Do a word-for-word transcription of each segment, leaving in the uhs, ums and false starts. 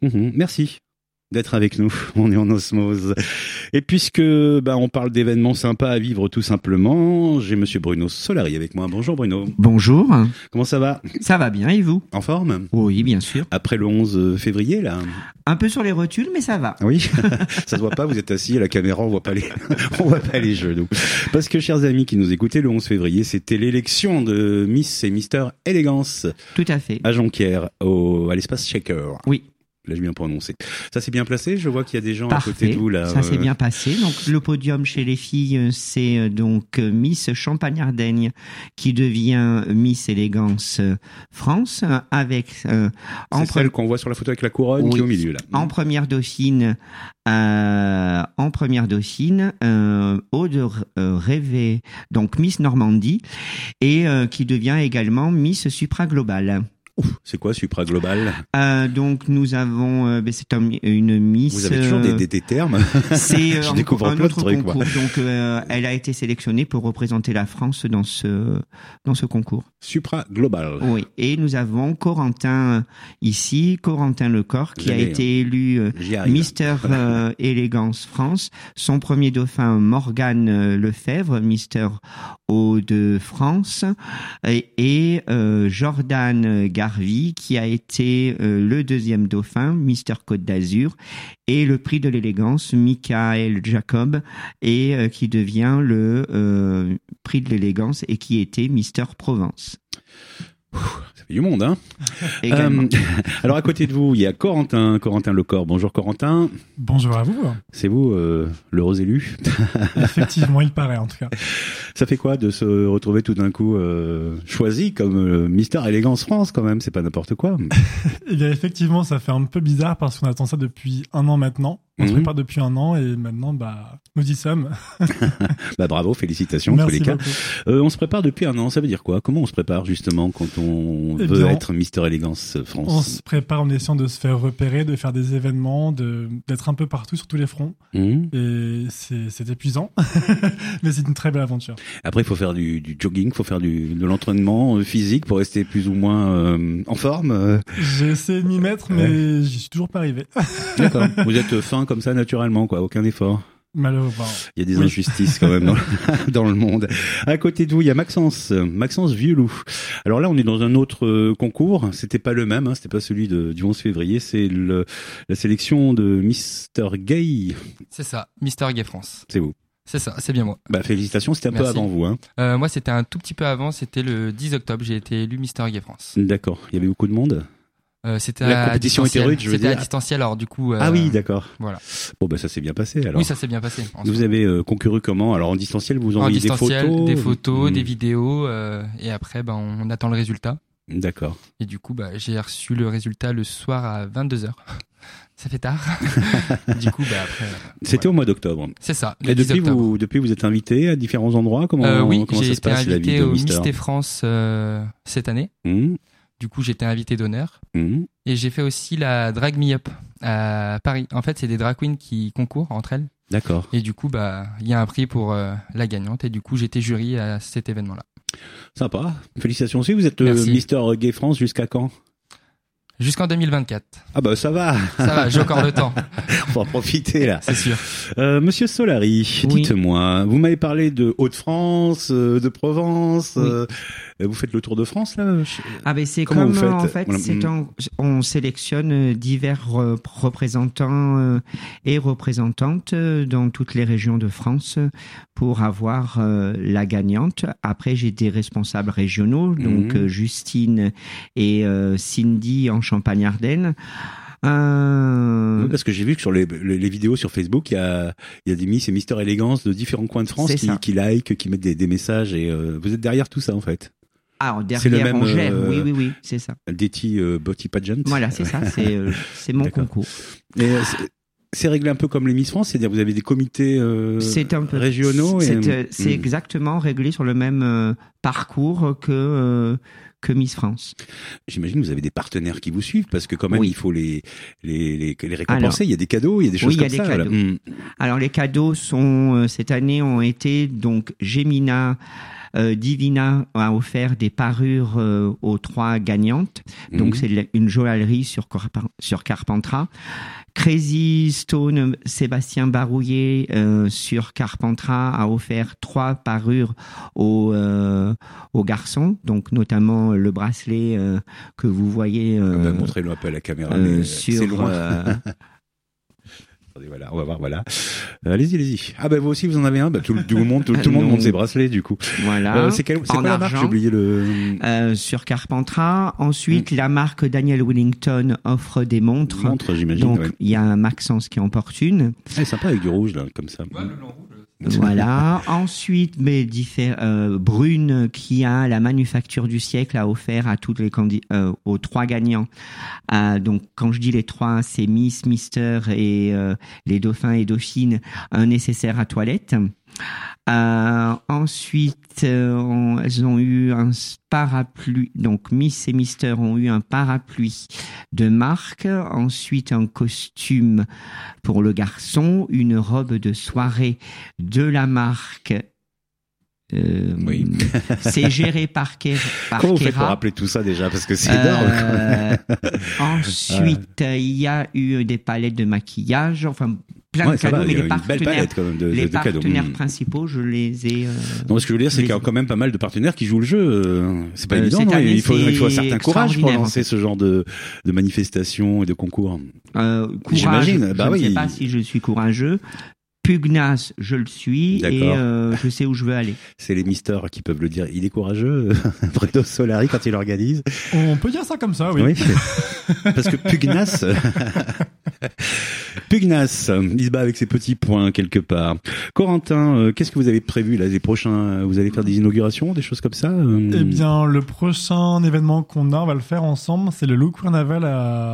Mmh, merci d'être avec nous, on est en osmose. Et puisque bah, on parle d'événements sympas à vivre tout simplement, j'ai monsieur Bruno Solari avec moi. Bonjour Bruno. Bonjour. Comment ça va? Ça va bien, et vous? En forme? Oui, bien sûr. Après le onze février, là? Un peu sur les rotules, mais ça va. Oui, ça se voit pas, vous êtes assis à la caméra, on voit pas les, on voit pas les genoux. Parce que, chers amis qui nous écoutez, le onze février, c'était l'élection de Miss et Mister Élégance. Tout à fait. À Jonquière, au, à l'espace Shaker. Oui. Là, j'ai bien prononcé. Ça s'est bien placé? Je vois qu'il y a des gens Parfait. à côté de vous, là. Ça s'est bien passé. Donc, le podium chez les filles, c'est donc Miss Champagne-Ardenne qui devient Miss Élégance France avec, euh, en C'est pre... celle qu'on voit sur la photo avec la couronne, oui, qui est au milieu, là. En première dauphine, euh, en première dauphine, euh, Aude euh, Rêvé, donc Miss Normandie, et euh, qui devient également Miss Supra Global. C'est quoi Supra Global? euh, Donc nous avons, euh, ben, c'est un, une Miss. Vous avez toujours des, des, des termes. C'est euh, Je découvre un plein autre de trucs, concours. Moi. Donc euh, elle a été sélectionnée pour représenter la France dans ce dans ce concours. Supra Global. Oui. Et nous avons Corentin ici, Corentin Lecor, qui J'allais, a été élu euh, Mister euh, Élégance France. Son premier dauphin Morgane Lefebvre, Mister Hauts-de-France, et, et euh, Jordan Garvey, qui a été euh, le deuxième dauphin, Mister Côte d'Azur, et le prix de l'élégance, Michael Jacob, et euh, qui devient le euh, prix de l'élégance et qui était Mister Provence. Ça fait du monde, hein. euh, alors à côté de vous, il y a Corentin, Corentin Lecor. Bonjour Corentin. Bonjour à vous. C'est vous, euh, l'heureux élu? Effectivement, il paraît en tout cas. Ça fait quoi de se retrouver tout d'un coup euh, choisi comme euh, Mister Élégance France quand même? C'est pas n'importe quoi. Eh bien effectivement, ça fait un peu bizarre parce qu'on attend ça depuis un an maintenant. On mmh. se prépare depuis un an et maintenant, bah, nous y sommes. bah bravo, félicitations Merci en tous les cas. Euh, on se prépare depuis un an, ça veut dire quoi? Comment on se prépare justement quand on eh veut bien, être Mister Élégance France? On se prépare en essayant de se faire repérer, de faire des événements, de d'être un peu partout sur tous les fronts. Mmh. Et c'est, c'est épuisant, mais c'est une très belle aventure. Après, il faut faire du, du jogging, il faut faire du, de l'entraînement physique pour rester plus ou moins euh, en forme. J'ai essayé de m'y mettre, mais ouais. j'y suis toujours pas arrivé. D'accord. Vous êtes fin comme ça naturellement, quoi, aucun effort. Malheureusement. Il y a des oui. injustices quand même dans, dans le monde. À côté de vous, il y a Maxence, Maxence Vieuloup. Alors là, on est dans un autre euh, concours. C'était pas le même, hein, c'était pas celui de, du onze février. C'est le, la sélection de Mister Gay. C'est ça, Mister Gay France. C'est vous. C'est ça, c'est bien moi. Bah félicitations, c'était un Merci. peu avant vous, hein. Euh, moi, c'était un tout petit peu avant. C'était le dix octobre. J'ai été élu Mister Gay France. D'accord. Il y avait beaucoup de monde. Euh, c'était la à compétition était rude, je veux c'était dire. à distanciel, alors du coup. Euh, ah oui, d'accord. Voilà. Bon bah ça s'est bien passé alors. Oui, ça s'est bien passé. Vous avez euh, concouru comment? Alors en distanciel, vous envoyez des photos, des photos, mmh. des vidéos, euh, et après, ben on attend le résultat. D'accord. Et du coup, bah j'ai reçu le résultat le soir à vingt-deux heures. Ça fait tard. Du coup, bah après. C'était ouais. au mois d'octobre. C'est ça. Et depuis vous, depuis vous êtes invité à différents endroits. Comment, euh, oui, comment ça se passe la vie de j'ai été invité Mister au Miss France euh, cette année. Mmh. Du coup, j'étais invité d'honneur. Mmh. Et j'ai fait aussi la Drag Me Up à Paris. En fait, c'est des drag queens qui concourent entre elles. D'accord. Et du coup, bah, il y a un prix pour euh, la gagnante. Et du coup, j'étais jury à cet événement-là. Sympa. Félicitations aussi. Vous êtes euh, Mister Gay France jusqu'à quand? Jusqu'en deux mille vingt-quatre. Ah bah ça va. Ça va, j'ai encore le temps. On va en profiter là. C'est sûr. Euh, Monsieur Solari, oui. dites-moi, vous m'avez parlé de Hauts-de-France, euh, de Provence. Oui. Euh, vous faites le tour de France là? Ah ben c'est Comment comme vous faites en fait, voilà. c'est un, on sélectionne divers euh, représentants euh, et représentantes euh, dans toutes les régions de France pour avoir euh, la gagnante. Après j'ai des responsables régionaux, donc mmh. euh, Justine et euh, Cindy en Champagne-Ardenne. Euh... Parce que j'ai vu que sur les, les, les vidéos sur Facebook, il y a, il y a des Miss et Mister Élégance de différents coins de France qui, qui like, qui mettent des, des messages et euh, vous êtes derrière tout ça en fait. Ah, derrière, c'est le même, on gère, euh, oui, oui, oui, c'est ça. Detty euh, Beauty Pageant. Voilà, c'est ça, c'est, euh, c'est mon D'accord. concours. Et euh, c'est, c'est réglé un peu comme les Miss France, c'est-à-dire vous avez des comités euh, c'est un peu, régionaux. C'est, et, c'est hmm. exactement réglé sur le même euh, parcours que euh, que Miss France. J'imagine que vous avez des partenaires qui vous suivent parce que quand même oui. il faut les les les, les récompenser. Alors, il y a des cadeaux, il y a des choses oui, comme il y a ça. Des cadeaux. Mmh. Alors les cadeaux sont euh, cette année ont été donc Gemina euh, Divina a offert des parures euh, aux trois gagnantes. Donc, mmh. c'est une joaillerie sur, sur Carpentras. Crazy Stone, Sébastien Barouillet euh, sur Carpentras a offert trois parures aux, euh, aux garçons, donc notamment le bracelet euh, que vous voyez. Euh, ah bah, montrez-le un peu à la caméra, euh, mais sur, c'est loin. Euh, Attendez, voilà, on va voir, voilà. Euh, allez-y, allez-y. Ah ben bah, vous aussi vous en avez un. Bah, tout, tout le monde, tout, tout le monde monte ses bracelets du coup. Voilà. Euh, c'est quelle, c'est quoi la marque ? J'ai oublié le. Euh, sur Carpentras. Ensuite, mmh. la marque Daniel Wellington offre des montres. Montres, j'imagine. Donc ouais. il y a un Maxence qui en porte une. C'est sympa avec du rouge là, comme ça. Ouais, le long rouge. Voilà. Ensuite, mais diffé- euh, Brune, qui a la manufacture du siècle, a offert à toutes les candidats, euh, aux trois gagnants. Euh, donc, quand je dis les trois, c'est Miss, Mister et euh, les dauphins et dauphines, un nécessaire à toilette. Euh, ensuite, euh, on, elles ont eu un parapluie. Donc, Miss et Mister ont eu un parapluie de marque. Ensuite, un costume pour le garçon, une robe de soirée de la marque. Euh, oui. C'est géré par Kera. Comment vous faites pour rappeler tout ça déjà ? Parce que c'est énorme. Euh, ensuite, il y a eu des palettes de maquillage. Enfin, plein ouais, de cadeaux, va, mais les une partenaires, belle palette quand même de, les de, de partenaires cadeaux. principaux, je les ai. Euh, non, ce que je veux dire, c'est qu'il y a quand même pas mal de partenaires qui jouent le jeu. C'est pas euh, évident, non année, il faut, il faut un certain courage pour lancer en fait. ce genre de, de manifestations et de concours. Euh, courage, J'imagine. Bah je oui. ne sais pas si je suis courageux. Pugnace, je le suis. D'accord. Et euh, je sais où je veux aller. C'est les misters qui peuvent le dire. Il est courageux, Bruno Solari, quand il organise. On peut dire ça comme ça, oui. Oui. Parce que pugnace, pugnace, il se bat avec ses petits poings quelque part. Corentin, euh, qu'est-ce que vous avez prévu là, les prochains ? Vous allez faire des inaugurations, des choses comme ça ? Eh bien, le prochain événement qu'on a, on va le faire ensemble. C'est le Loup Carnaval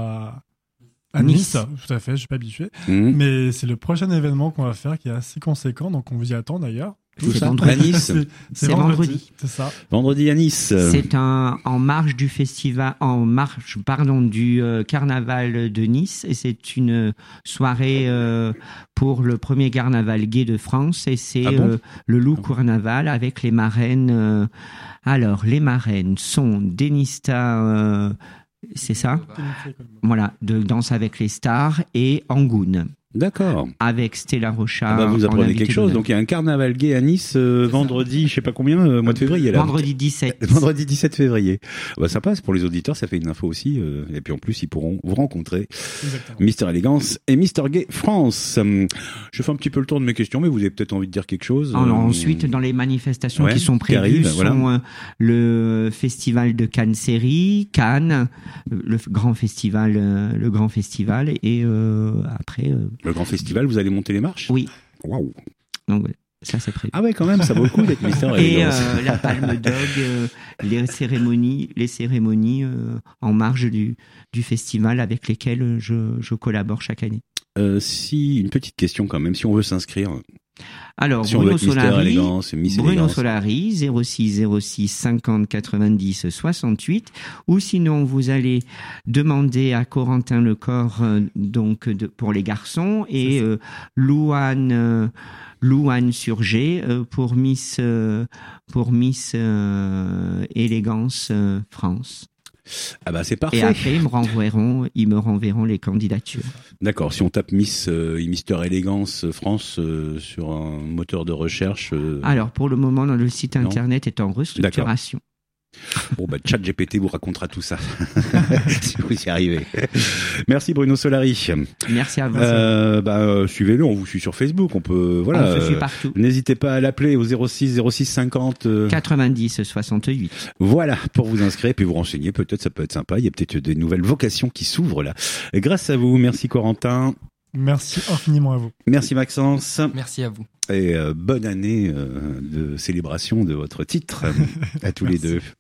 à À Nice. nice, tout à fait, je suis pas habitué. Mmh. Mais c'est le prochain événement qu'on va faire qui est assez conséquent, donc on vous y attend d'ailleurs. Tout ça, à Nice. C'est, c'est, c'est vendredi. vendredi. C'est ça. Vendredi à Nice. C'est un, en marge du festival, en marge, pardon, du euh, carnaval de Nice. Et c'est une soirée euh, pour le premier carnaval gay de France. Et c'est ah bon euh, le Loup Carnaval avec les marraines. Euh, alors, les marraines sont Denista, euh, c'est ça ? Voilà, de Danse avec les stars et Angoune. D'accord. Avec Stella Rochard. Ah bah vous apprenez quelque chose. Donc il y a un carnaval gay à Nice euh, vendredi, je sais pas combien, euh, mois de février. Là. Vendredi dix-sept. Vendredi dix-sept février. Bah ça passe pour les auditeurs, ça fait une info aussi. Euh, et puis en plus ils pourront vous rencontrer. Exactement. Mister Élégance et Mister Gay France. Hum, je fais un petit peu le tour de mes questions, mais vous avez peut-être envie de dire quelque chose. Alors, euh, ensuite, dans les manifestations ouais, qui sont prévues, qui arrivent, voilà. sont euh, le festival de Cannes Série, Cannes, le grand festival, euh, le grand festival, et euh, après. Euh, Le grand festival, vous allez monter les marches ? Oui. Waouh. Donc, ça, c'est prévu. Ah ouais, quand même, ça vaut le coup d'être Mister Et euh, la Palme d'Og, euh, les cérémonies, les cérémonies euh, en marge du, du festival avec lesquelles je, je collabore chaque année. Euh, si, une petite question quand même, si on veut s'inscrire... Alors, si Bruno Solari, Élégance, Miss Bruno Élégance. Solari, zéro six zéro six cinquante quatre-vingt-dix soixante-huit, ou sinon vous allez demander à Corentin Lecor, euh, donc de, pour les garçons, et euh, Louane, euh, Louane Surgé euh, pour Miss, euh, pour Miss euh, Élégance euh, France. Ah bah c'est parfait. Et après ils me renverront, ils me renverront les candidatures. D'accord. Si on tape Miss euh, Mister Élégance France euh, sur un moteur de recherche. Euh... Alors pour le moment, dans le site internet non. est en restructuration. D'accord. Bon bah ChatGPT vous racontera tout ça si vous y arrivez. Merci Bruno Solari. Merci à vous. Euh, bah euh, suivez-le, on vous suit sur Facebook, on peut voilà. On se suit partout. Euh, n'hésitez pas à l'appeler au zéro six zéro six cinquante euh... quatre-vingt-dix soixante-huit. Voilà, pour vous inscrire et puis vous renseigner, peut-être ça peut être sympa, il y a peut-être des nouvelles vocations qui s'ouvrent là. Et grâce à vous, merci Corentin. Merci infiniment à vous. Merci Maxence. Merci à vous. Et euh, bonne année euh, de célébration de votre titre à tous les deux.